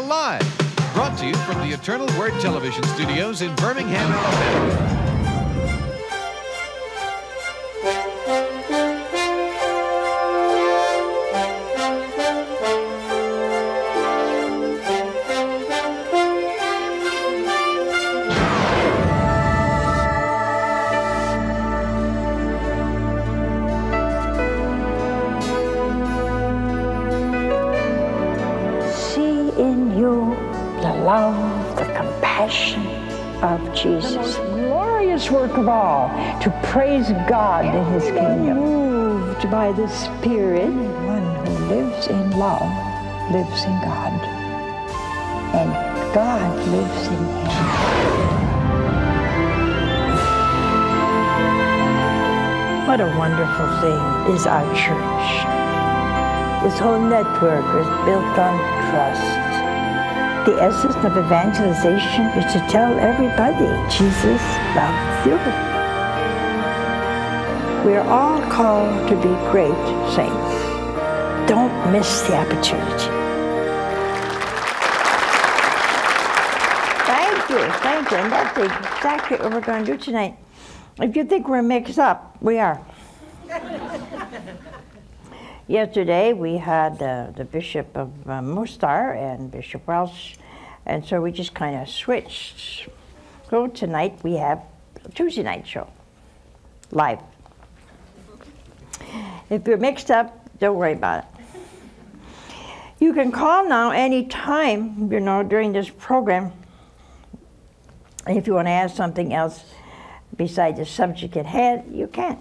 Alive, brought to you from the Eternal Word Television Studios in Birmingham, Alabama. Of Jesus. The most glorious work of all, to praise God in His kingdom. Moved by the Spirit, one who lives in love lives in God, and God lives in him. What a wonderful thing is our church. This whole network is built on trust. The essence of evangelization is to tell everybody Jesus loves you. We are all called to be great saints. Don't miss the opportunity. Thank you. And that's exactly what we're going to do tonight. If you think we're mixed up, we are. Yesterday we had the Bishop of Mostar and Bishop Welsh, and so we just kind of switched. So tonight we have a Tuesday night show, live. If you're mixed up, don't worry about it. You can call now any time, during this program. If you want to ask something else besides the subject at hand, you can.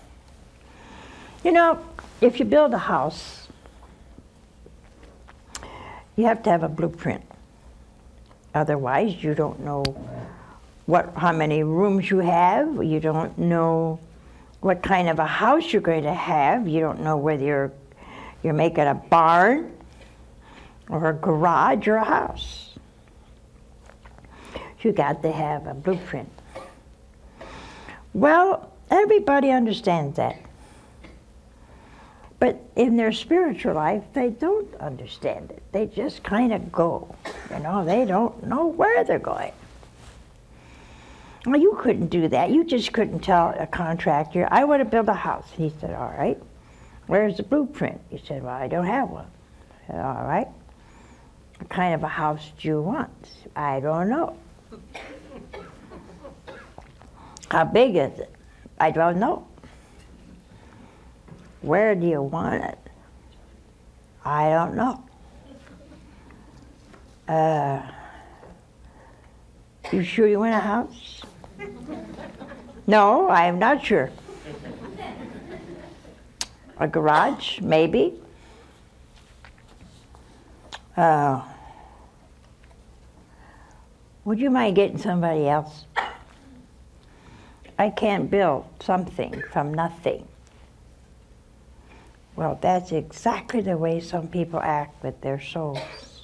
If you build a house, you have to have a blueprint. Otherwise, you don't know how many rooms you have. You don't know what kind of a house you're going to have. You don't know whether you're making a barn or a garage or a house. You got to have a blueprint. Well, everybody understands that. But in their spiritual life, they don't understand it. They just kind of go. They don't know where they're going. Well, you couldn't do that. You just couldn't tell a contractor, I want to build a house. He said, all right. Where's the blueprint? You said, well, I don't have one. I said, all right. What kind of a house do you want? I don't know. How big is it? I don't know. Where do you want it? I don't know. You sure you want a house? No, I'm not sure. A garage, maybe. Would you mind getting somebody else? I can't build something from nothing. Well, that's exactly the way some people act with their souls.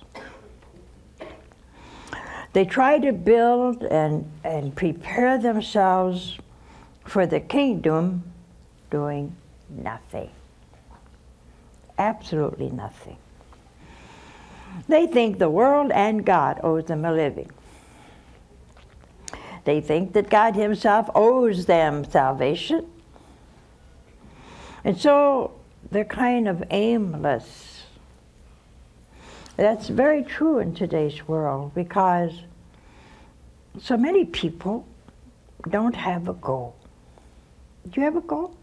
They try to build and prepare themselves for the kingdom doing nothing. Absolutely nothing. They think the world and God owes them a living. They think that God Himself owes them salvation. And so they're kind of aimless. That's very true in today's world because so many people don't have a goal. Do you have a goal?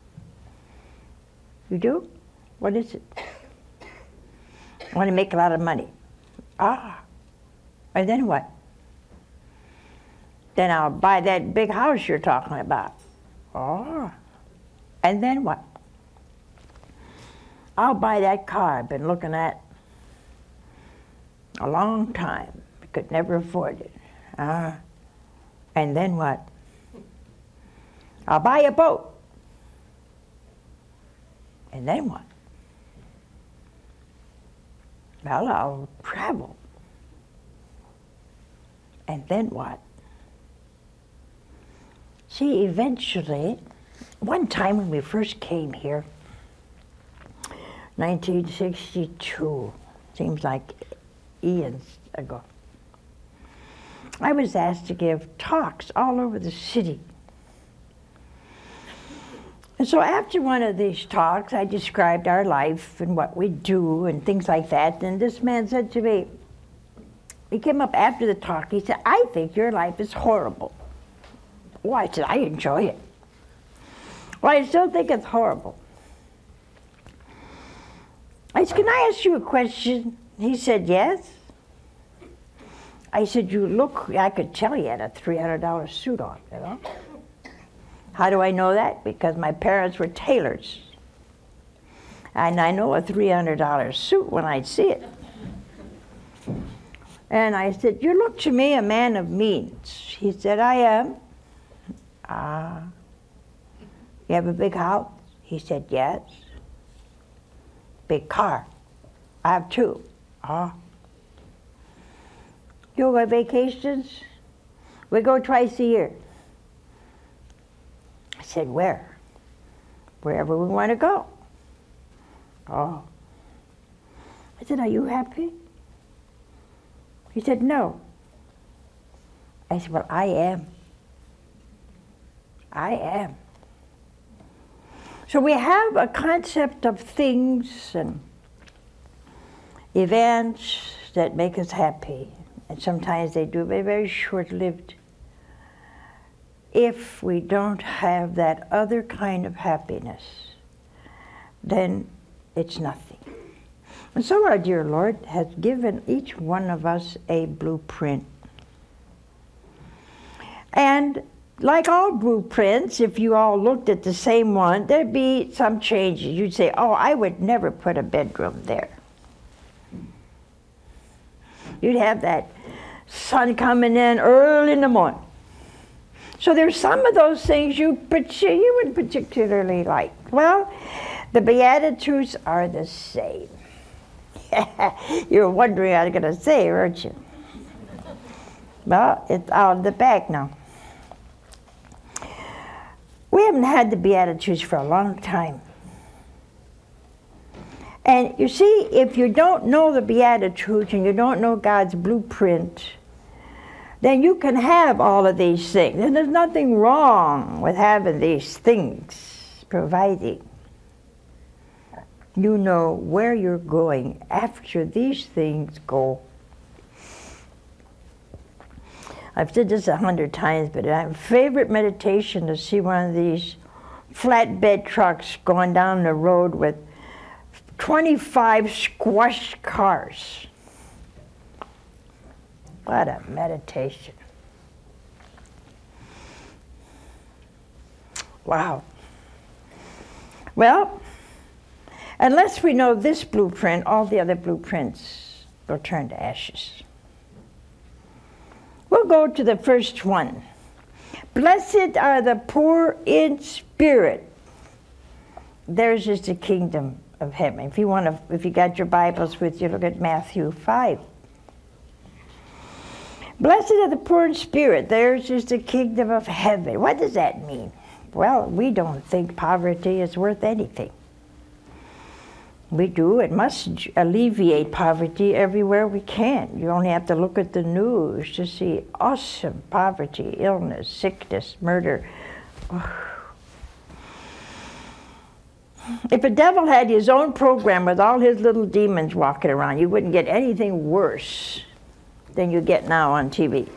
You do? What is it? I want to make a lot of money. And then what? Then I'll buy that big house you're talking about. And then what? I'll buy that car I've been looking at a long time. I could never afford it. And then what? I'll buy a boat. And then what? Well, I'll travel. And then what? See, eventually, one time when we first came here, 1962, seems like eons ago. I was asked to give talks all over the city. And so after one of these talks, I described our life and what we do and things like that. And this man said to me, he came up after the talk, he said, I think your life is horrible. Oh, I said, I enjoy it. Well, I still think it's horrible. I said, can I ask you a question? He said, yes. I said, you look, I could tell you had a $300 suit on, you know? How do I know that? Because my parents were tailors. And I know a $300 suit when I see it. And I said, you look to me a man of means. He said, I am. You have a big house? He said, yes. Big car? I have two. You go on vacations? We go twice a year. I said, where? Wherever we want to go. I said, are you happy? He said, no. I said, well, I am. I am. So we have a concept of things and events that make us happy. And sometimes they do, but very short-lived. If we don't have that other kind of happiness, then it's nothing. And so our dear Lord has given each one of us a blueprint. And like all blueprints, if you all looked at the same one, there'd be some changes. You'd say, oh, I would never put a bedroom there. You'd have that sun coming in early in the morning. So there's some of those things you wouldn't particularly like. Well, the Beatitudes are the same. You're wondering what I'm going to say, aren't you? Well, it's out of the bag now. We haven't had the Beatitudes for a long time. And you see, if you don't know the Beatitudes and you don't know God's blueprint, then you can have all of these things. And there's nothing wrong with having these things, providing you know where you're going after these things go. I've said this 100 times, but my favorite meditation to see one of these flatbed trucks going down the road with 25 squashed cars. What a meditation. Wow. Well, unless we know this blueprint, all the other blueprints will turn to ashes. We'll go to the first one. Blessed are the poor in spirit. Theirs is the kingdom of heaven. If you got your Bibles with you, look at Matthew 5. Blessed are the poor in spirit. Theirs is the kingdom of heaven. What does that mean? Well, we don't think poverty is worth anything. We do. It must alleviate poverty everywhere we can. You only have to look at the news to see awesome poverty, illness, sickness, murder. If a devil had his own program with all his little demons walking around, you wouldn't get anything worse than you get now on TV.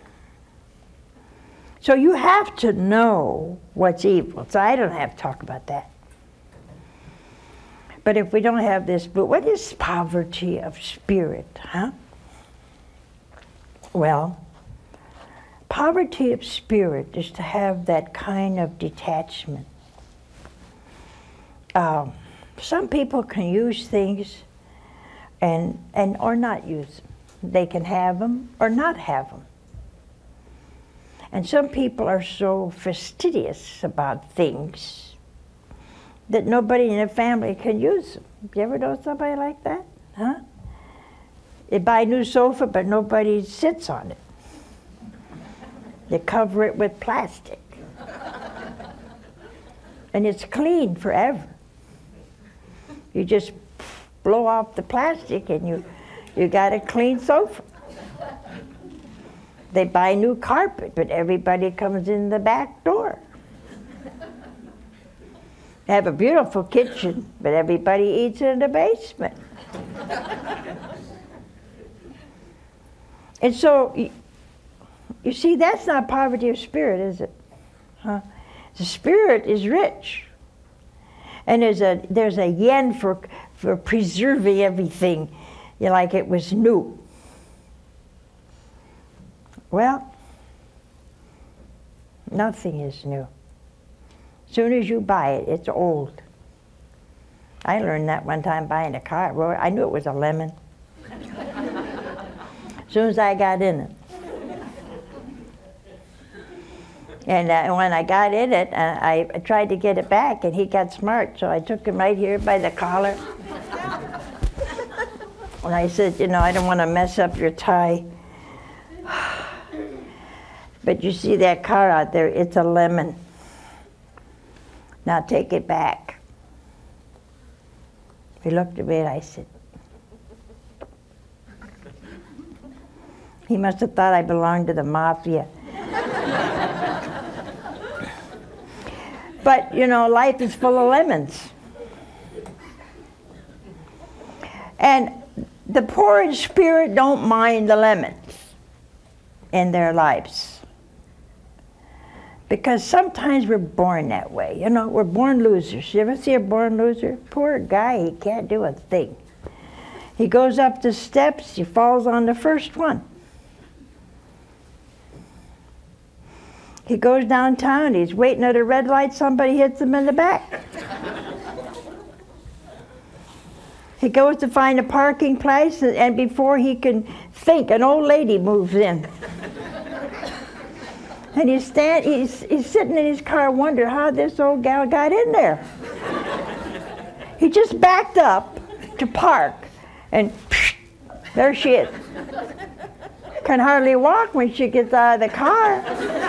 So you have to know what's evil. So I don't have to talk about that. But if we don't have this, what is poverty of spirit, huh? Well, poverty of spirit is to have that kind of detachment. Some people can use things and or not use them. They can have them or not have them. And some people are so fastidious about things that nobody in their family can use them. You ever know somebody like that? Huh? They buy a new sofa, but nobody sits on it. They cover it with plastic. And it's clean forever. You just blow off the plastic and You got a clean sofa. They buy new carpet, but everybody comes in the back door. They have a beautiful kitchen, but everybody eats in the basement. And so, you see, that's not poverty of spirit, is it? Huh? The spirit is rich. And there's a yen for preserving everything, like it was new. Well, nothing is new. As soon as you buy it, it's old. I learned that one time buying a car. Well, I knew it was a lemon. As soon as I got in it. And when I got in it, I tried to get it back, and he got smart, so I took him right here by the collar. And I said, I don't want to mess up your tie. But you see that car out there, it's a lemon. Now take it back. He looked at me and I said, he must have thought I belonged to the mafia. But, life is full of lemons. And the poor in spirit don't mind the lemons in their lives. Because sometimes we're born that way. We're born losers. You ever see a born loser? Poor guy, he can't do a thing. He goes up the steps, he falls on the first one. He goes downtown, he's waiting at a red light, somebody hits him in the back. He goes to find a parking place, and before he can think, an old lady moves in. And he's sitting in his car wondering how this old gal got in there. He just backed up to park, and there she is. Can hardly walk when she gets out of the car.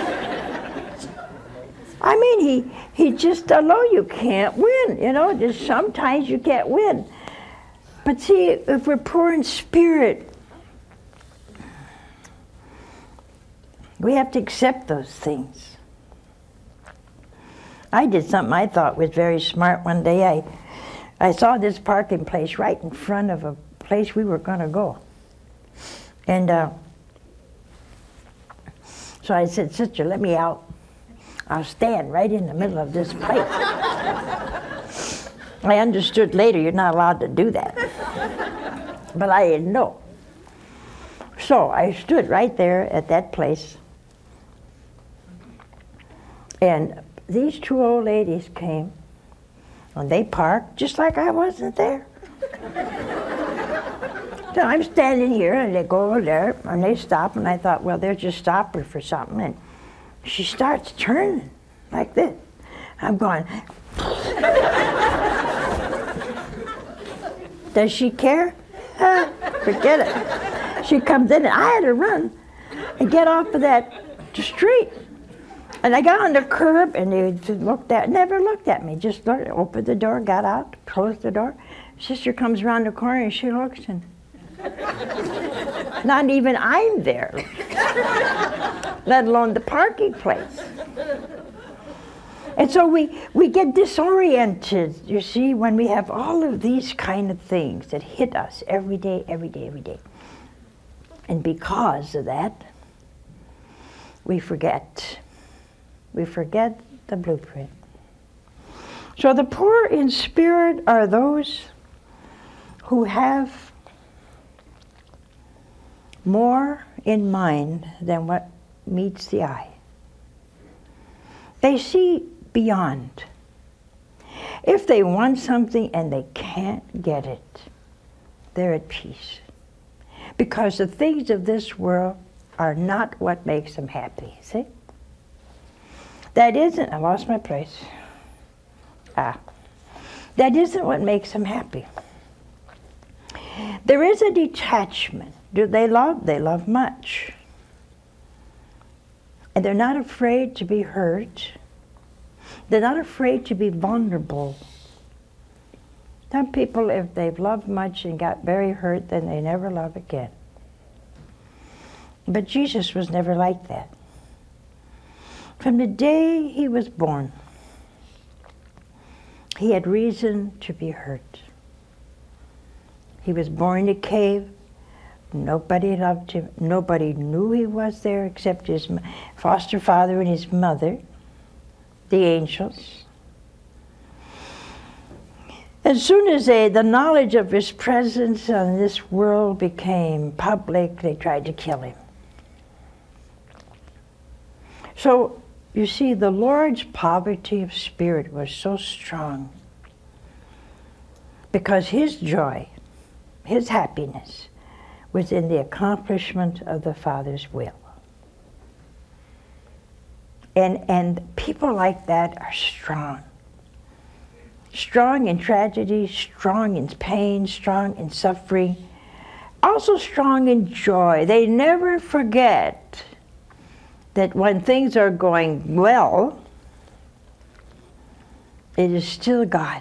I mean, he just, although you can't win, just sometimes you can't win. But see, if we're poor in spirit, we have to accept those things. I did something I thought was very smart one day. I saw this parking place right in front of a place we were going to go. And so I said, "Sister, let me out. I'll stand right in the middle of this place." I understood later you're not allowed to do that. But I didn't know. So I stood right there at that place. And these two old ladies came, and they parked just like I wasn't there. So I'm standing here, and they go over there, and they stop, and I thought, well, they'll just stop her for something. And she starts turning like this. I'm going, does she care? Forget it. She comes in, and I had to run and get off of that street. And I got on the curb, and they just never looked at me. Just opened the door, got out, closed the door. Sister comes around the corner, and she looks, and not even I'm there, let alone the parking place. And so we get disoriented, you see, when we have all of these kind of things that hit us every day, every day, every day. And because of that, we forget. We forget the blueprint. So the poor in spirit are those who have more in mind than what meets the eye. They see beyond. If they want something and they can't get it, they're at peace. Because the things of this world are not what makes them happy, see? That isn't, I lost my place. That isn't what makes them happy. There is a detachment. Do they love? They love much. And they're not afraid to be hurt. They're not afraid to be vulnerable. Some people, if they've loved much and got very hurt, then they never love again. But Jesus was never like that. From the day he was born, he had reason to be hurt. He was born in a cave. Nobody loved him. Nobody knew he was there except his foster father and his mother, the angels. As soon as the knowledge of his presence in this world became public, they tried to kill him. So, you see, the Lord's poverty of spirit was so strong because his joy, his happiness, was in the accomplishment of the Father's will. And people like that are strong. Strong in tragedy, strong in pain, strong in suffering, also strong in joy. They never forget that when things are going well, it is still God.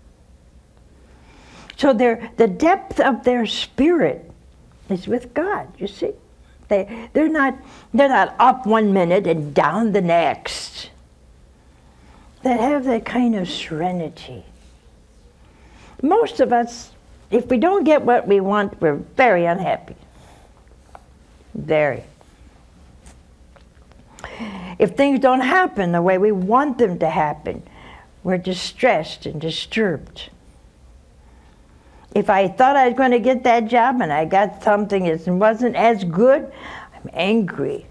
So the depth of their spirit is with God, you see. They're not up one minute and down the next. They have that kind of serenity. Most of us, if we don't get what we want, we're very unhappy. Very. If things don't happen the way we want them to happen, we're distressed and disturbed. If I thought I was going to get that job and I got something that wasn't as good, I'm angry.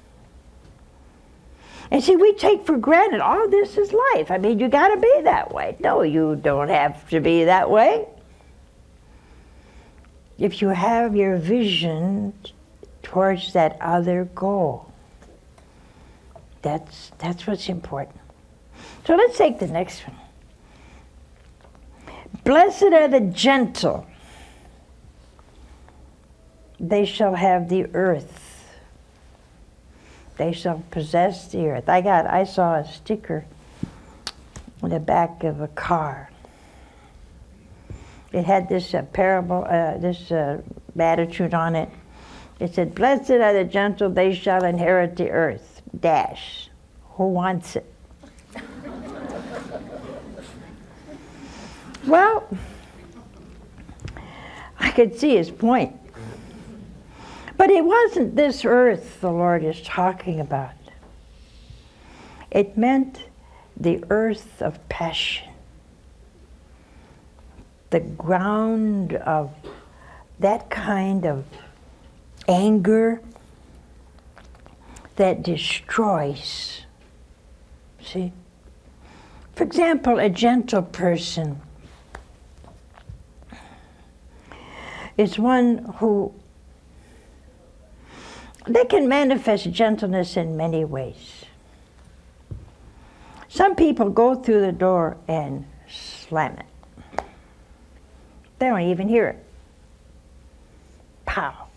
And see, we take for granted all this is life. I mean, you got to be that way. No, you don't have to be that way. If you have your vision towards that other goal, that's what's important. So let's take the next one. Blessed are the gentle. They shall have the earth. They shall possess the earth. I saw a sticker on the back of a car. It had this parable, this attitude on it. It said, "Blessed are the gentle; they shall inherit the earth." Dash. Who wants it? Well, I could see his point. But it wasn't this earth the Lord is talking about. It meant the earth of passion, the ground of that kind of anger that destroys. See? For example, a gentle person is one who, they can manifest gentleness in many ways. Some people go through the door and slam it. They don't even hear it. Pow.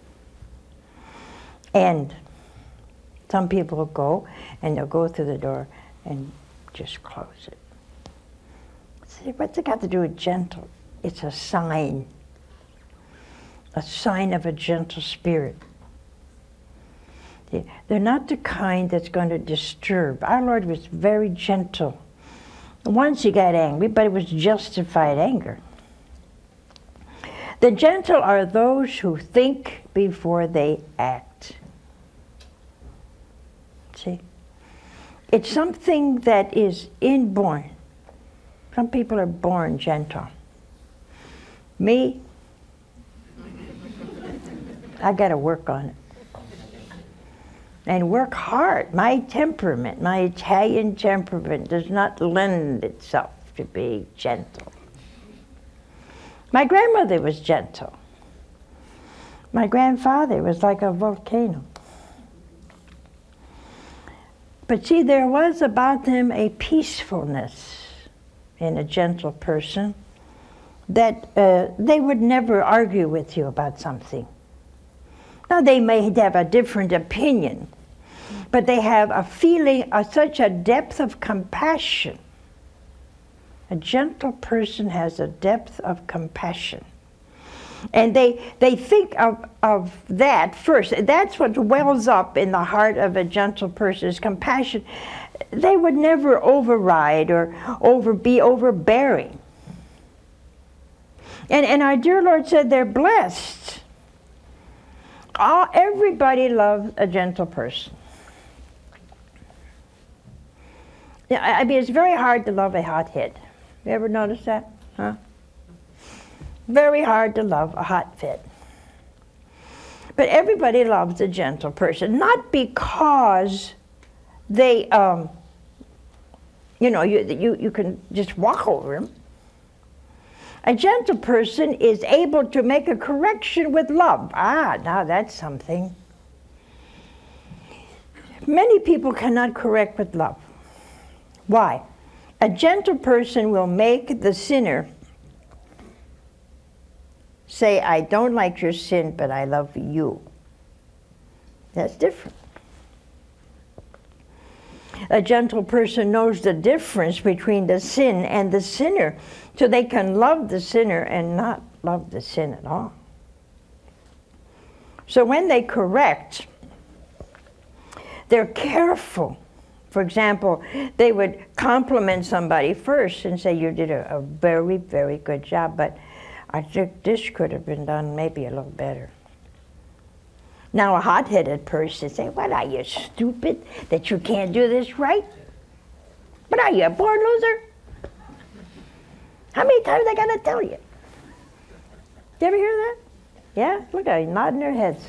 And some people will go and they'll go through the door and just close it. See, what's it got to do with gentle? It's a sign of a gentle spirit. They're not the kind that's going to disturb. Our Lord was very gentle. Once he got angry, but it was justified anger. The gentle are those who think before they act. See? It's something that is inborn. Some people are born gentle. Me, I got to work on it. And work hard. My temperament, my Italian temperament, does not lend itself to be gentle. My grandmother was gentle. My grandfather was like a volcano. But see, there was about them a peacefulness in a gentle person that they would never argue with you about something. Now, they may have a different opinion, but they have a feeling of such a depth of compassion A gentle person has a depth of compassion. And they think of that first. That's what wells up in the heart of a gentle person is compassion. They would never override or be overbearing. And our dear Lord said they're blessed. Everybody loves a gentle person. Yeah, I mean, it's very hard to love a hothead. You ever notice that? Huh? Very hard to love a hothead. But everybody loves a gentle person, not because they, you can just walk over them. A gentle person is able to make a correction with love. Now that's something. Many people cannot correct with love. Why? A gentle person will make the sinner say, I don't like your sin, but I love you. That's different. A gentle person knows the difference between the sin and the sinner, so they can love the sinner and not love the sin at all. So when they correct, they're careful. For example, they would compliment somebody first and say, you did a very, very good job, but I think this could have been done maybe a little better. Now a hot-headed person say, what are you, stupid, that you can't do this right? What are you, a born loser? How many times I gotta tell you? You ever hear that? Yeah? Look at them nodding their heads.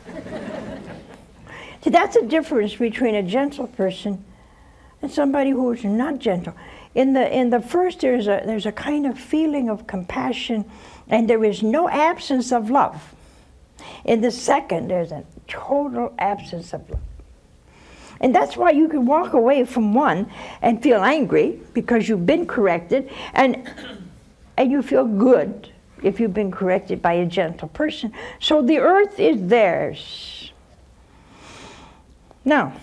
See, that's the difference between a gentle person and somebody who is not gentle. In the first, there's a kind of feeling of compassion, and there is no absence of love. In the second, there's a total absence of love. And that's why you can walk away from one and feel angry because you've been corrected, and you feel good if you've been corrected by a gentle person. So the earth is theirs. Now,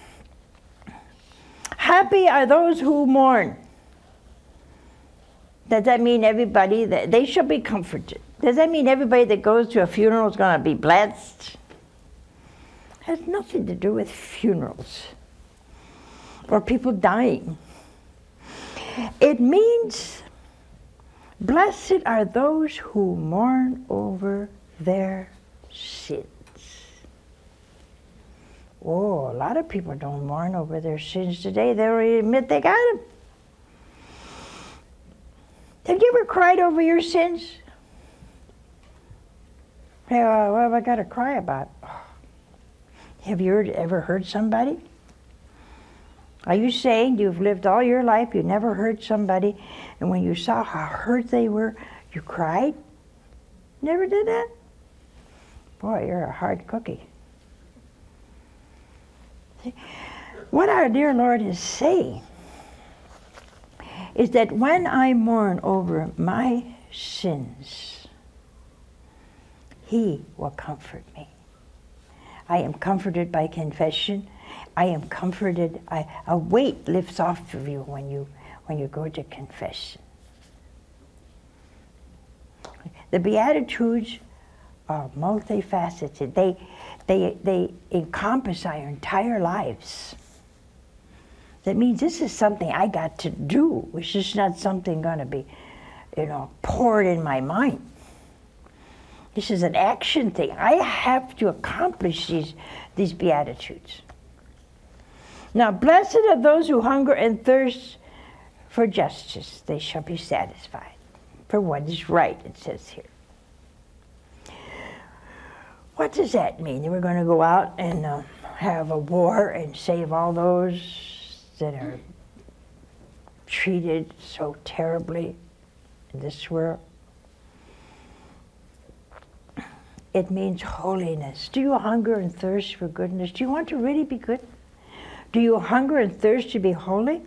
happy are those who mourn. Does that mean everybody, they shall be comforted? Does that mean everybody that goes to a funeral is going to be blessed? It has nothing to do with funerals or people dying. It means blessed are those who mourn over their sins. Oh, a lot of people don't mourn over their sins today. They already admit they got them. Have you ever cried over your sins? Hey, what have I got to cry about? Have you ever hurt somebody? Are you saying you've lived all your life, you never hurt somebody, and when you saw how hurt they were, you cried? Never did that? Boy, you're a hard cookie. What our dear Lord is saying is that when I mourn over my sins, He will comfort me. I am comforted by confession. I am comforted. A weight lifts off of you when you go to confession. The Beatitudes are multifaceted. They encompass our entire lives. That means this is something I got to do. It's just not something going to be, poured in my mind. This is an action thing. I have to accomplish these Beatitudes. Now, blessed are those who hunger and thirst for justice. They shall be satisfied. For what is right, it says here. What does that mean? We're going to go out and have a war and save all those that are treated so terribly in this world? It means holiness. Do you hunger and thirst for goodness? Do you want to really be good? Do you hunger and thirst to be holy?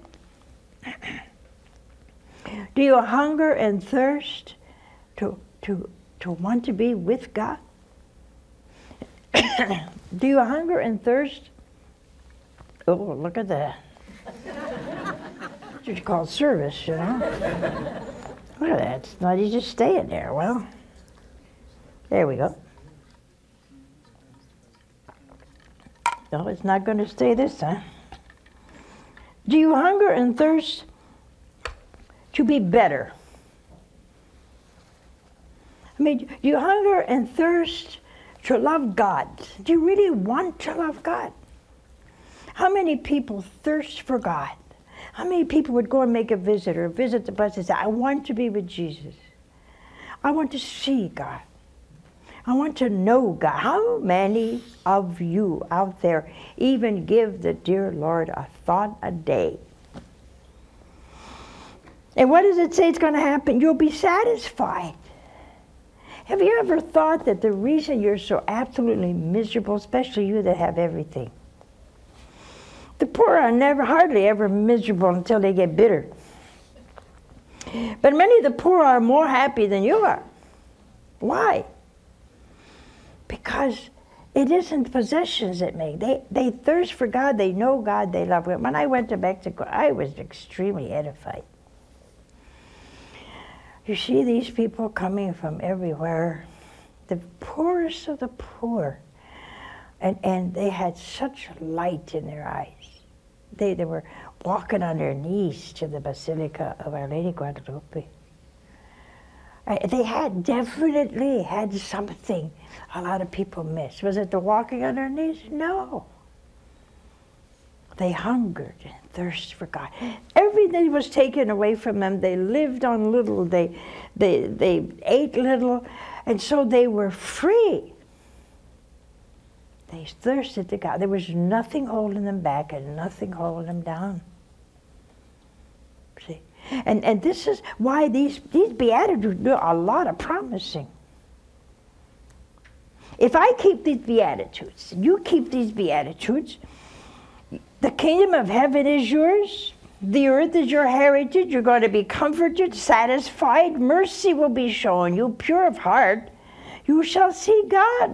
Do you hunger and thirst to want to be with God? Do you hunger and thirst? Oh, look at that. what you call service, you know. Look at that. It's not easy just staying there. Well, there we go. No, it's not going to stay this time. Do you hunger and thirst to be better? I mean, do you hunger and thirst to love God? Do you really want to love God? How many people thirst for God? How many people would go and make a visit or visit the place and say, I want to be with Jesus. I want to see God. I want to know God. How many of you out there even give the dear Lord a thought a day? And what does it say is going to happen? You'll be satisfied. Have you ever thought that the reason you're so absolutely miserable, especially you that have everything, the poor are hardly ever miserable until they get bitter. But many of the poor are more happy than you are. Why? Because it isn't possessions that make. They thirst for God, they know God, they love God. When I went to Mexico, I was extremely edified. You see these people coming from everywhere, the poorest of the poor, and they had such light in their eyes. They were walking on their knees to the Basilica of Our Lady Guadalupe. They definitely had something a lot of people miss. Was it the walking on their knees? No. They hungered and thirsted for God. Everything was taken away from them. They lived on little. They ate little. And so they were free. They thirsted to God. There was nothing holding them back and nothing holding them down. See? And this is why these Beatitudes do a lot of promising. If I keep these Beatitudes, you keep these Beatitudes, the kingdom of heaven is yours. The earth is your heritage. You're going to be comforted, satisfied. Mercy will be shown you. Pure of heart, you shall see God.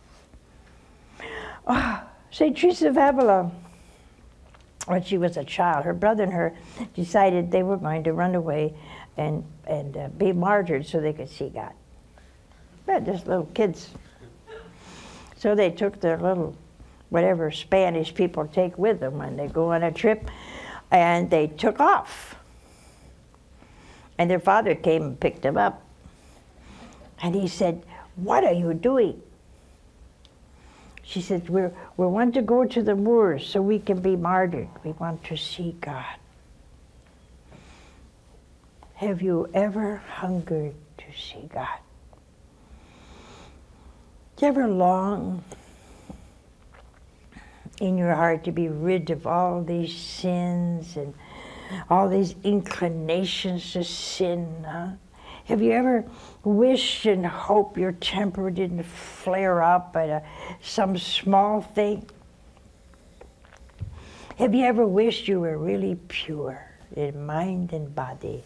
Oh, St. Teresa of Avila, when she was a child, her brother and her decided they were going to run away and be martyred so they could see God. They're just little kids. So they took their little, whatever Spanish people take with them when they go on a trip, and they took off. And their father came and picked them up. And he said, "What are you doing?" She said, we want to go to the Moors so we can be martyred. We want to see God. Have you ever hungered to see God? Do you ever long in your heart to be rid of all these sins and all these inclinations to sin? Huh? Have you ever wished and hoped your temper didn't flare up at some small thing? Have you ever wished you were really pure in mind and body?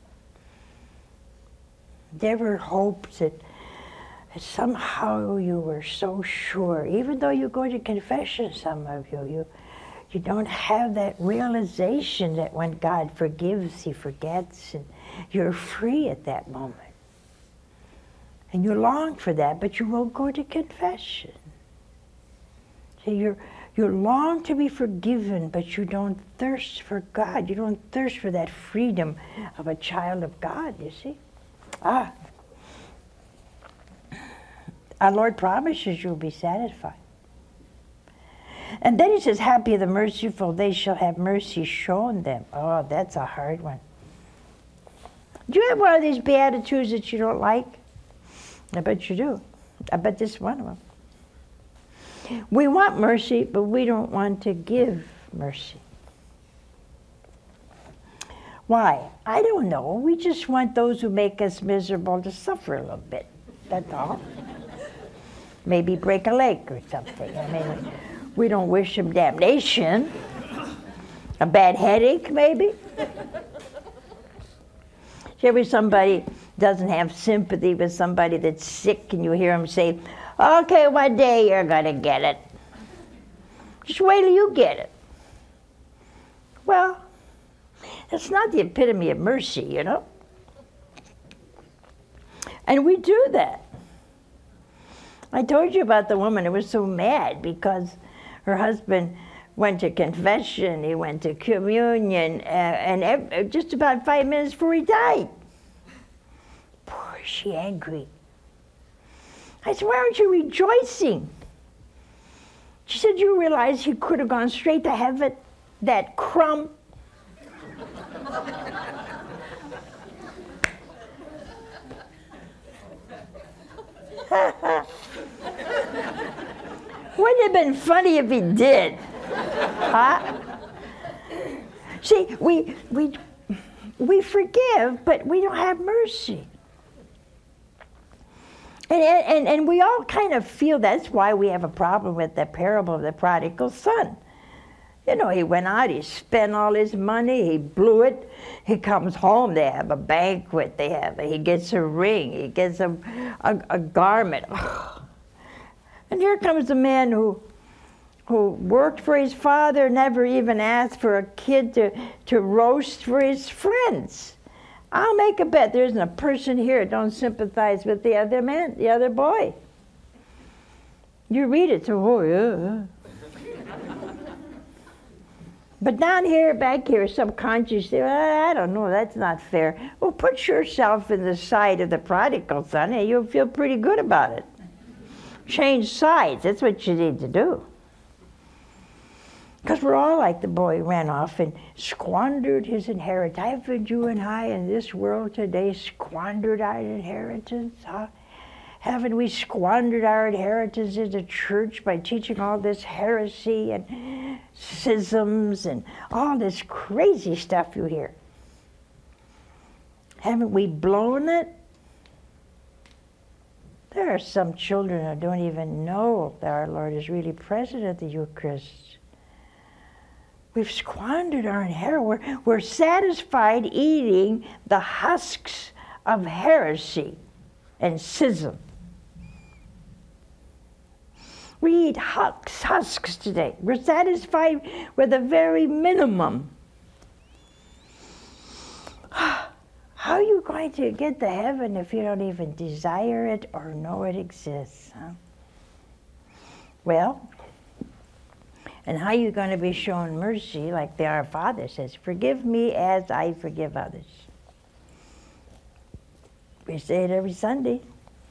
Have you ever hoped that somehow you were so sure, even though you go to confession, some of you don't have that realization that when God forgives, He forgets, and you're free at that moment. And you long for that, but you won't go to confession. So you long to be forgiven, but you don't thirst for God. You don't thirst for that freedom of a child of God, you see? Our Lord promises you'll be satisfied. And then He says, happy the merciful, they shall have mercy shown them. Oh, that's a hard one. Do you have one of these Beatitudes that you don't like? I bet you do. I bet this is one of them. We want mercy, but we don't want to give mercy. Why? I don't know. We just want those who make us miserable to suffer a little bit. That's all. Maybe break a leg or something. I mean, we don't wish them damnation. A bad headache, maybe. See, ever somebody doesn't have sympathy with somebody that's sick and you hear them say, okay, one day you're going to get it. Just wait till you get it. Well, It's not the epitome of mercy, you know. And we do that. I told you about the woman who was so mad because her husband went to confession, he went to communion, and just about 5 minutes before he died. Poor, is she angry. I said, why aren't you rejoicing? She said, you realize he could have gone straight to heaven, that crumb. Wouldn't it have been funny if he did? Huh? See, we forgive, but we don't have mercy. And we all kind of feel that's why we have a problem with the parable of the prodigal son. You know, he went out, he spent all his money, he blew it. He comes home, they have a banquet, he gets a ring, he gets a garment. And here comes a man who worked for his father, never even asked for a kid to roast for his friends. I'll make a bet there isn't a person here that don't sympathize with the other man, the other boy. You read it, so, oh yeah. But down here, back here, subconsciously, I don't know, that's not fair. Well, put yourself in the side of the prodigal son and you'll feel pretty good about it. Change sides, that's what you need to do. Because we're all like the boy who ran off and squandered his inheritance. Haven't you and I in this world today squandered our inheritance? Huh? Haven't we squandered our inheritance in the church by teaching all this heresy and schisms and all this crazy stuff you hear? Haven't we blown it? There are some children who don't even know that our Lord is really present at the Eucharist. We've squandered our inheritance. We're satisfied eating the husks of heresy and schism. We eat husks today. We're satisfied with the very minimum. How are you going to get to heaven if you don't even desire it or know it exists? Huh? Well, and how are you going to be shown mercy like the Our Father says, forgive me as I forgive others. We say it every Sunday.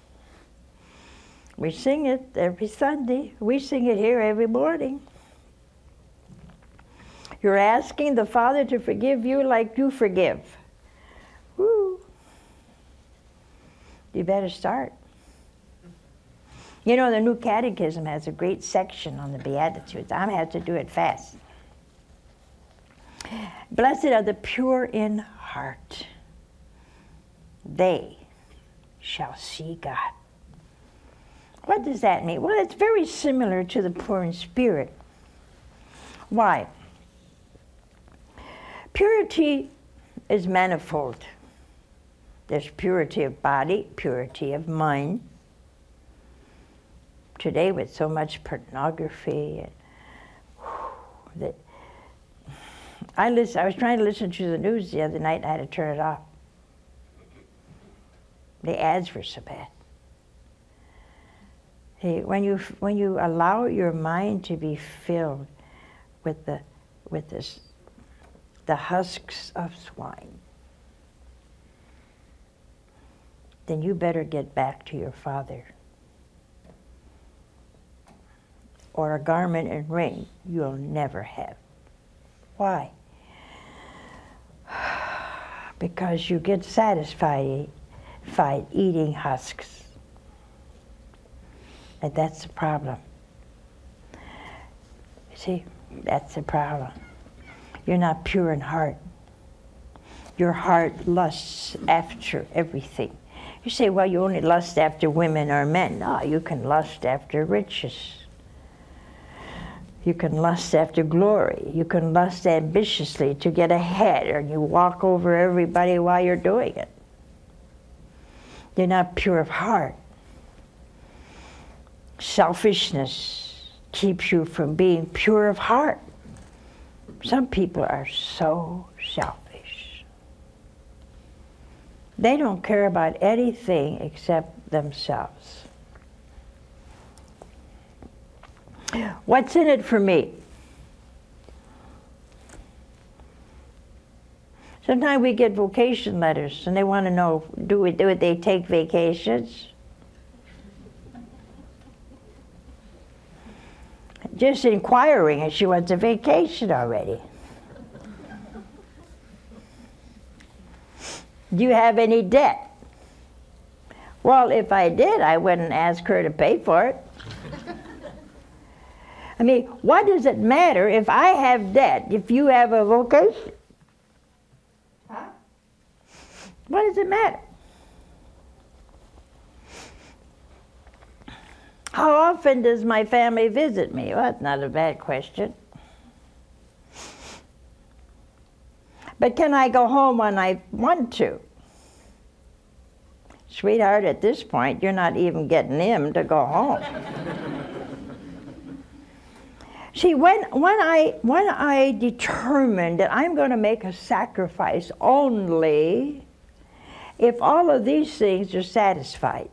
We sing it every Sunday. We sing it here every morning. You're asking the Father to forgive you like you forgive. Woo. You better start. You know, the New Catechism has a great section on the Beatitudes. I'm going to have to do it fast. Blessed are the pure in heart. They shall see God. What does that mean? Well, it's very similar to the poor in spirit. Why? Purity is manifold. There's purity of body, purity of mind. Today, with so much pornography, I was trying to listen to the news the other night and I had to turn it off. The ads were so bad. Hey, when you allow your mind to be filled with the husks of swine, then you better get back to your Father. Or a garment and ring you'll never have. Why? Because you get satisfied eating husks. And that's the problem. You see, that's the problem. You're not pure in heart. Your heart lusts after everything. You say, well, you only lust after women or men. No, you can lust after riches. You can lust after glory. You can lust ambitiously to get ahead, and you walk over everybody while you're doing it. You're not pure of heart. Selfishness keeps you from being pure of heart. Some people are so selfish. They don't care about anything except themselves. What's in it for me? Sometimes we get vacation letters and they want to know, do they take vacations? Just inquiring if she wants a vacation already. Do you have any debt? Well, if I did, I wouldn't ask her to pay for it. I mean, what does it matter if I have debt, if you have a vocation? Huh? What does it matter? How often does my family visit me? Well, that's not a bad question. But can I go home when I want to? Sweetheart, at this point, you're not even getting him to go home. See, when I determine that I'm going to make a sacrifice only if all of these things are satisfied,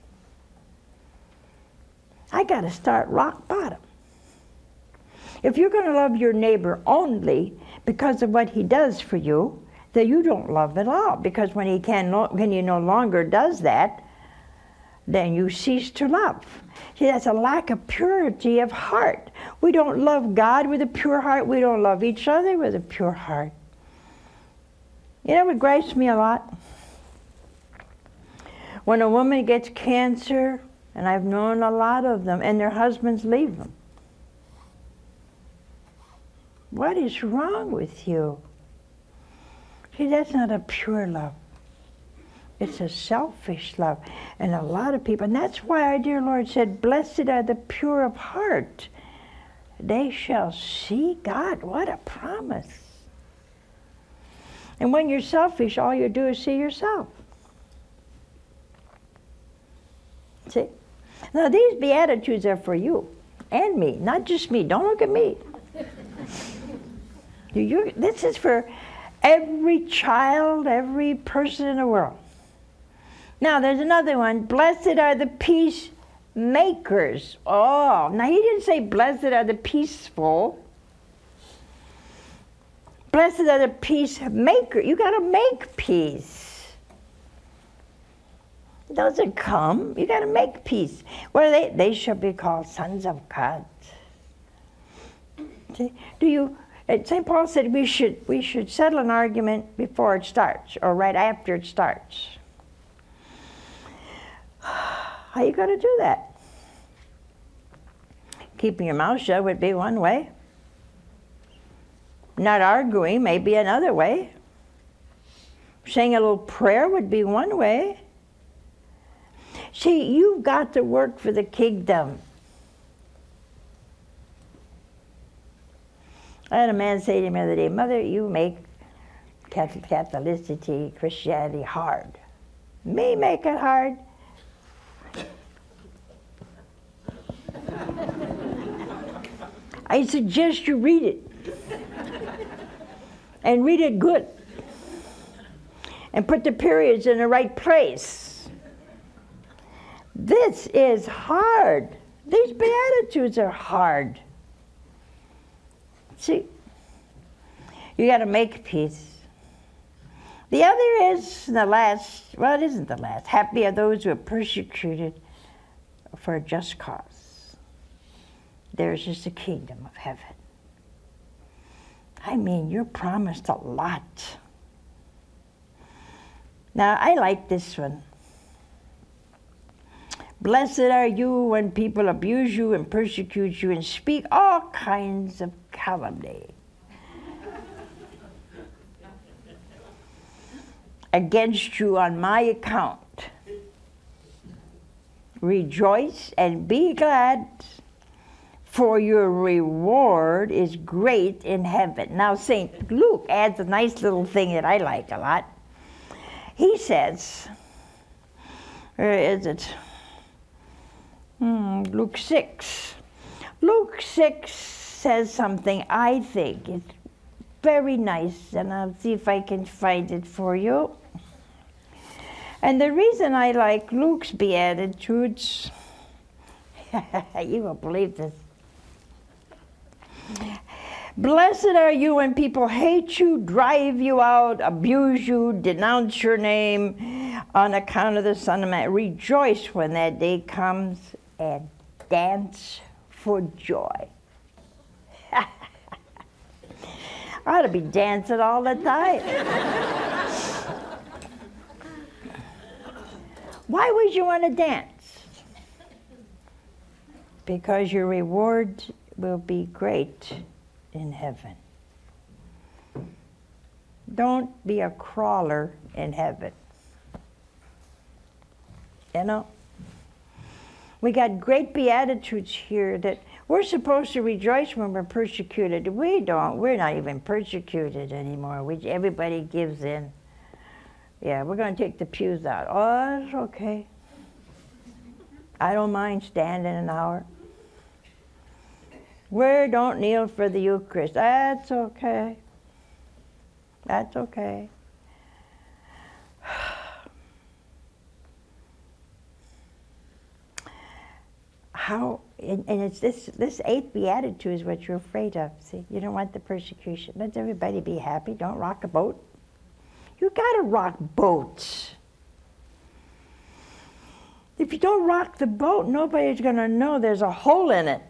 I got to start rock bottom. If you're going to love your neighbor only because of what he does for you, then you don't love at all. Because when he no longer does that, then you cease to love. See, that's a lack of purity of heart. We don't love God with a pure heart. We don't love each other with a pure heart. You know what gripes me a lot? When a woman gets cancer, and I've known a lot of them, and their husbands leave them. What is wrong with you? See, that's not a pure love. It's a selfish love. And a lot of people, and that's why our dear Lord said, blessed are the pure of heart. They shall see God. What a promise. And when you're selfish, all you do is see yourself. See? Now these Beatitudes are for you and me, not just me. Don't look at me. This is for every child, every person in the world. Now there's another one. Blessed are the peacemakers. Oh, now he didn't say blessed are the peaceful. Blessed are the peacemakers. You got to make peace. It doesn't come. You got to make peace. Well, they shall be called sons of God. See? St. Paul said we should settle an argument before it starts, or right after it starts. How are you going to do that? Keeping your mouth shut would be one way. Not arguing may be another way. Saying a little prayer would be one way. See, you've got to work for the kingdom. I had a man say to me the other day, Mother, you make Catholicity, Christianity hard. Me make it hard? I suggest you read it. And read it good. And put the periods in the right place. This is hard. These Beatitudes are hard. See, you got to make peace. The other is the last, well, it isn't the last. Happy are those who are persecuted for a just cause. Theirs is the kingdom of heaven. I mean, you're promised a lot. Now, I like this one. Blessed are you when people abuse you and persecute you and speak all kinds of calumny against you on my account. Rejoice and be glad, for your reward is great in heaven. Now, St. Luke adds a nice little thing that I like a lot. He says, where is it? Luke 6. Luke 6 says something I think is very nice, and I'll see if I can find it for you. And the reason I like Luke's Beatitudes, you won't believe this. Blessed are you when people hate you, drive you out, abuse you, denounce your name on account of the Son of Man. Rejoice when that day comes and dance for joy. I ought to be dancing all the time. Why would you want to dance? Because your reward will be great in heaven. Don't be a crawler in heaven. You know? We got great Beatitudes here that we're supposed to rejoice when we're persecuted. We don't. We're not even persecuted anymore. Everybody gives in. Yeah, we're going to take the pews out. Oh, that's okay. I don't mind standing an hour. We don't kneel for the Eucharist. That's okay. That's okay. How, and it's this eighth beatitude is what you're afraid of. See, you don't want the persecution. Let everybody be happy. Don't rock a boat. You gotta rock boats. If you don't rock the boat, nobody's gonna know there's a hole in it.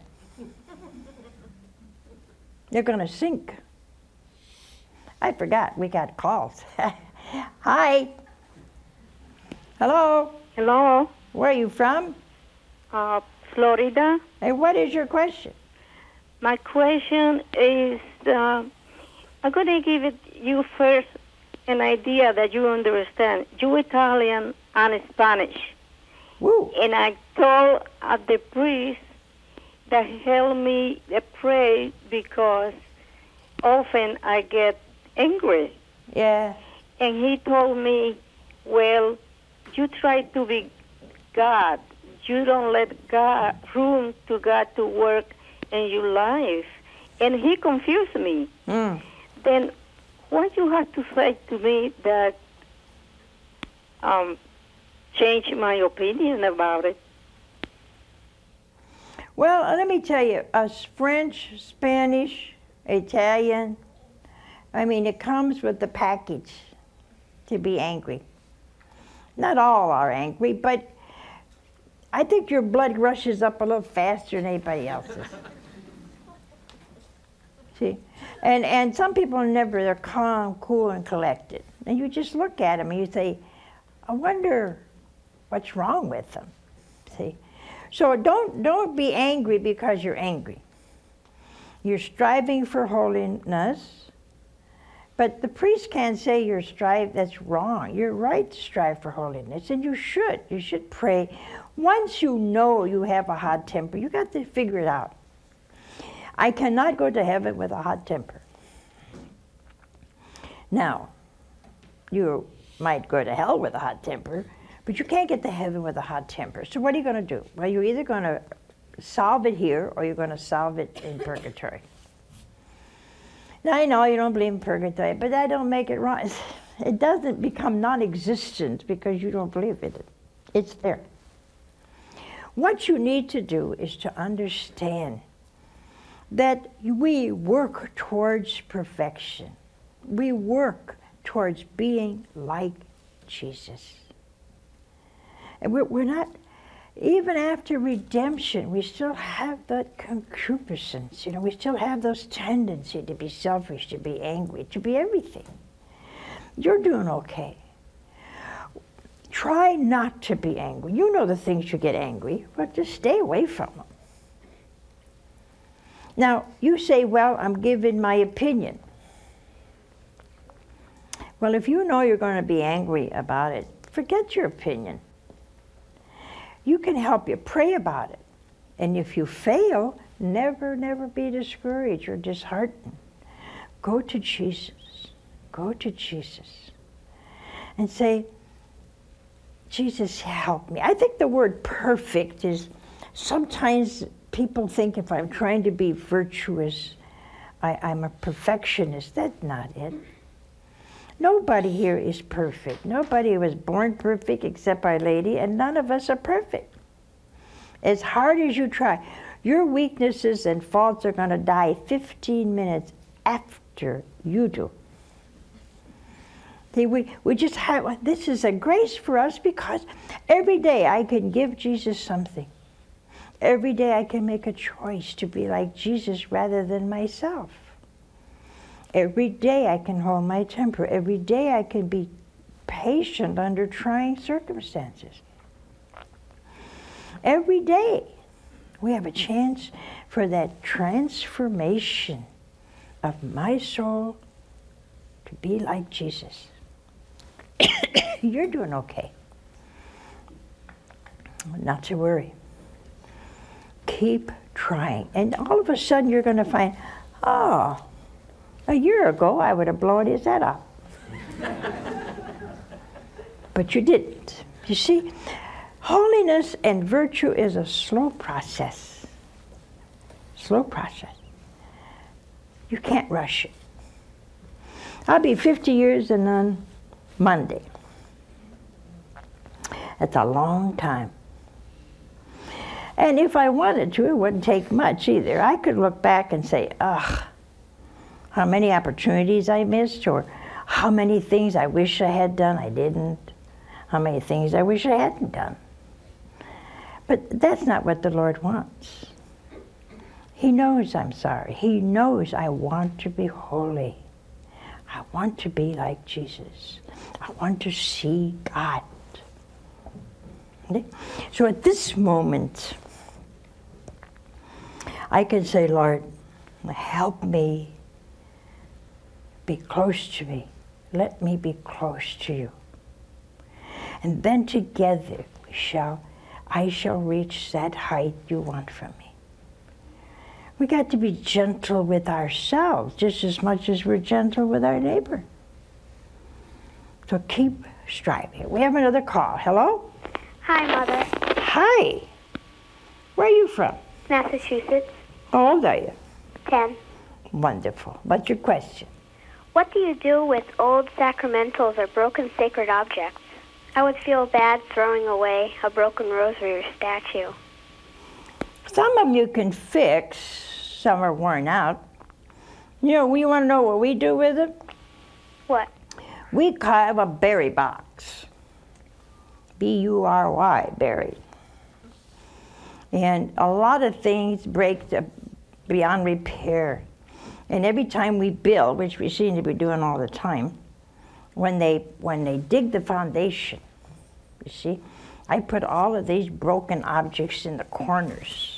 You're gonna sink. I forgot, we got calls. Hi. Hello. Hello. Where are you from? Florida. Hey, what is your question? My question is, I'm going to give you first an idea that you understand. You Italian and Spanish. Woo. And I told the priest that help me pray because often I get angry. Yeah. And he told me, well, you try to be God. You don't let room to God to work in your life. And he confused me. Then what you have to say to me that changed my opinion about it? Well, let me tell you, us French, Spanish, Italian, I mean, it comes with the package to be angry. Not all are angry, but I think your blood rushes up a little faster than anybody else's. See? And some people never, they're calm, cool, and collected. And you just look at them and you say, I wonder what's wrong with them. See? So don't be angry because you're angry. You're striving for holiness, but the priest can't say that's wrong. You're right to strive for holiness, and you should. You should pray. Once you know you have a hot temper, you got to figure it out. I cannot go to heaven with a hot temper. Now, you might go to hell with a hot temper, but you can't get to heaven with a hot temper. So what are you going to do? Well, you're either going to solve it here or you're going to solve it in purgatory. Now, I know you don't believe in purgatory, but that don't make it wrong. It doesn't become non-existent because you don't believe in it. It's there. What you need to do is to understand that we work towards perfection. We work towards being like Jesus. And we're not, even after redemption, we still have that concupiscence. You know, we still have those tendencies to be selfish, to be angry, to be everything. You're doing okay. Try not to be angry. You know the things you get angry, but just stay away from them. Now, you say, well, I'm giving my opinion. Well, if you know you're going to be angry about it, forget your opinion. You can help you. Pray about it. And if you fail, never, never be discouraged or disheartened. Go to Jesus. Go to Jesus. And say, Jesus, help me. I think the word perfect is, sometimes people think if I'm trying to be virtuous, I'm a perfectionist. That's not it. Nobody here is perfect. Nobody was born perfect except Our Lady, and none of us are perfect. As hard as you try, your weaknesses and faults are going to die 15 minutes after you do. See, we just have, this is a grace for us because every day I can give Jesus something. Every day I can make a choice to be like Jesus rather than myself. Every day I can hold my temper. Every day I can be patient under trying circumstances. Every day we have a chance for that transformation of my soul to be like Jesus. You're doing okay. Not to worry. Keep trying. And all of a sudden you're going to find, oh, a year ago I would have blown his head off. But you didn't. You see, holiness and virtue is a slow process. Slow process. You can't rush it. I'll be 50 years a nun Monday. That's a long time. And if I wanted to, it wouldn't take much either. I could look back and say, ugh, how many opportunities I missed, or how many things I wish I had done I didn't, how many things I wish I hadn't done. But that's not what the Lord wants. He knows I'm sorry. He knows I want to be holy. I want to be like Jesus. I want to see God. Okay? So at this moment, I can say, Lord, help me be close to me. Let me be close to you. And then together I shall reach that height you want from me. We got to be gentle with ourselves just as much as we're gentle with our neighbor. So keep striving. We have another call. Hello? Hi, Mother. Hi. Where are you from? Massachusetts. How old are you? 10. Wonderful. What's your question? What do you do with old sacramentals or broken sacred objects? I would feel bad throwing away a broken rosary or statue. Some of them you can fix. Some are worn out. You know, we want to know what we do with them? What? We have a berry box. B-U-R-Y, berry. And a lot of things break beyond repair. And every time we build, which we seem to be doing all the time, when they dig the foundation, you see, I put all of these broken objects in the corners.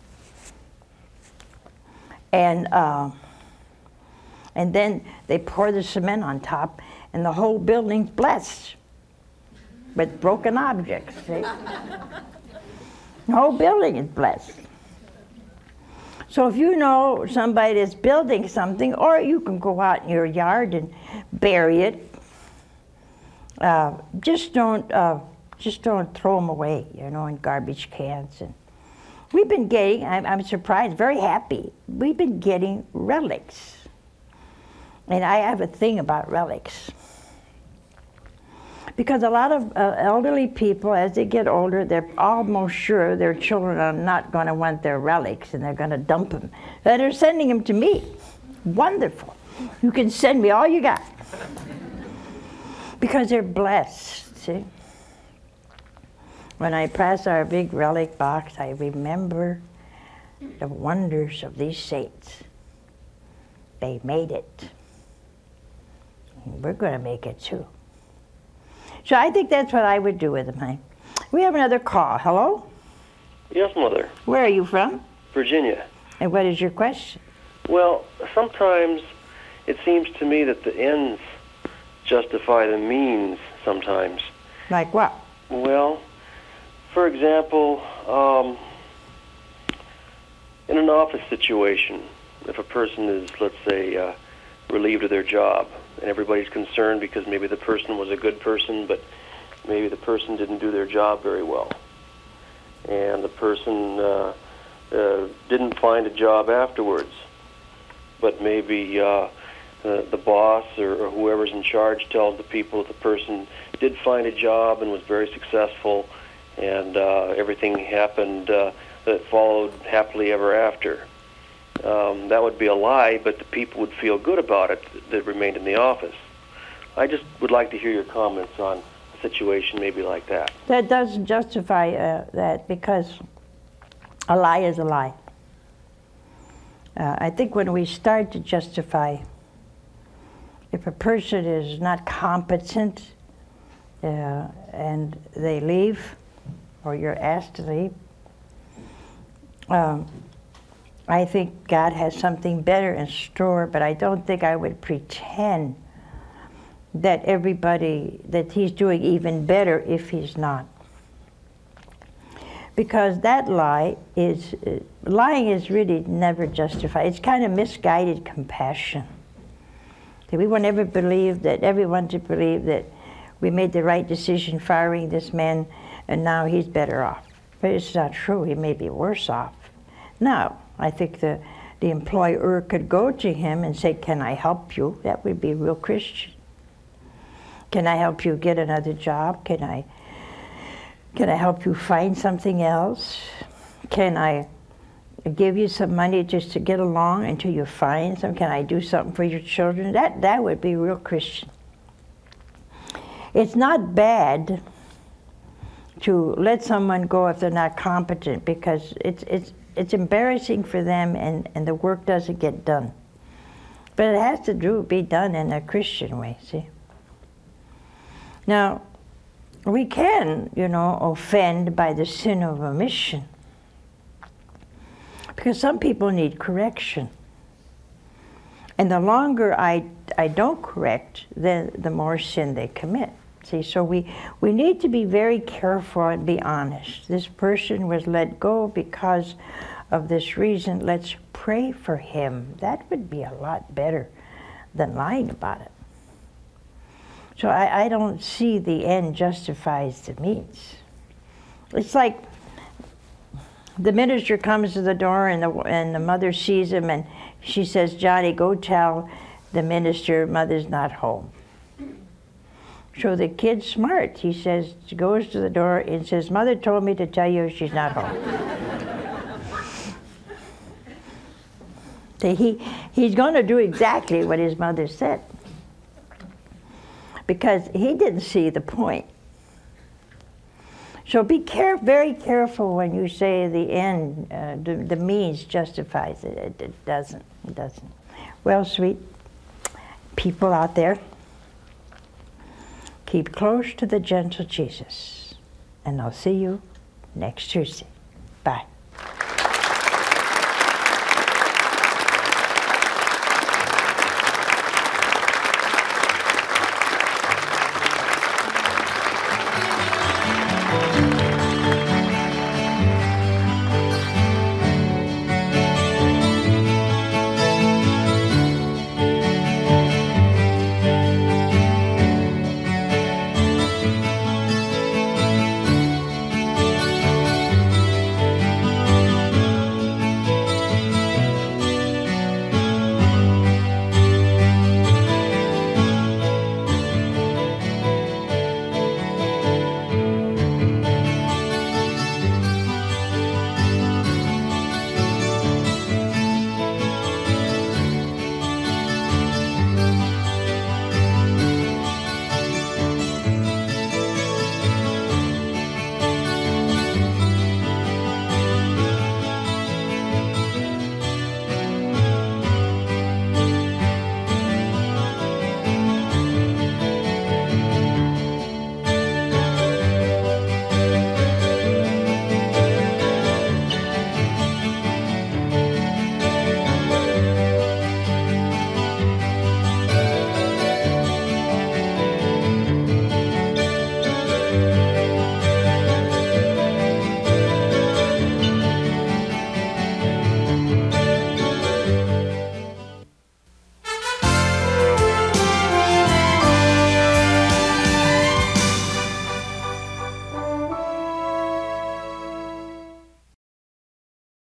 And then they pour the cement on top, and the whole building's blessed with broken objects. See? The whole building is blessed. So if you know somebody that's building something, or you can go out in your yard and bury it, just don't throw them away, you know, in garbage cans. And we've been getting, I'm surprised, very happy, we've been getting relics. And I have a thing about relics. Because a lot of elderly people, as they get older, they're almost sure their children are not going to want their relics, and they're going to dump them. And they're sending them to me. Wonderful. You can send me all you got. Because they're blessed, see? When I pass our big relic box, I remember the wonders of these saints. They made it. And we're going to make it too. So I think that's what I would do with them. We have another call. Hello? Yes, Mother. Where are you from? Virginia. And what is your question? Well, sometimes it seems to me that the ends justify the means sometimes. Like what? Well, for example, in an office situation, if a person is, let's say, relieved of their job, and everybody's concerned because maybe the person was a good person, but maybe the person didn't do their job very well. And the person didn't find a job afterwards, but maybe the boss or whoever's in charge tells the people that the person did find a job and was very successful, and everything happened that followed happily ever after. That would be a lie, but the people would feel good about it that remained in the office. I just would like to hear your comments on a situation maybe like that. That doesn't justify that, because a lie is a lie. I think when we start to justify, if a person is not competent and they leave, or you're asked to leave, I think God has something better in store, but I don't think I would pretend that that he's doing even better if he's not. Because that lying is really never justified. It's kind of misguided compassion. We will never believe that, everyone to believe that we made the right decision firing this man and now he's better off. But it's not true, he may be worse off. Now, I think the employer could go to him and say, can I help you? That would be real Christian. Can I help you get another job? Can I help you find something else? Can I give you some money just to get along until you find some? Can I do something for your children? That would be real Christian. It's not bad to let someone go if they're not competent, because it's embarrassing for them and the work doesn't get done. But it has to be done in a Christian way, see? Now, we can, offend by the sin of omission, because some people need correction. And the longer I don't correct, the more sin they commit. See, so we need to be very careful and be honest. This person was let go because of this reason. Let's pray for him. That would be a lot better than lying about it. So I don't see the end justifies the means. It's like the minister comes to the door and the mother sees him and she says, Johnny, go tell the minister mother's not home. So the kid's smart. He goes to the door and says, Mother told me to tell you she's not home. So he's going to do exactly what his mother said, because he didn't see the point. So be very careful when you say the end, the means justifies it. It doesn't. It doesn't. Well, sweet people out there, keep close to the gentle Jesus, and I'll see you next Tuesday. Bye.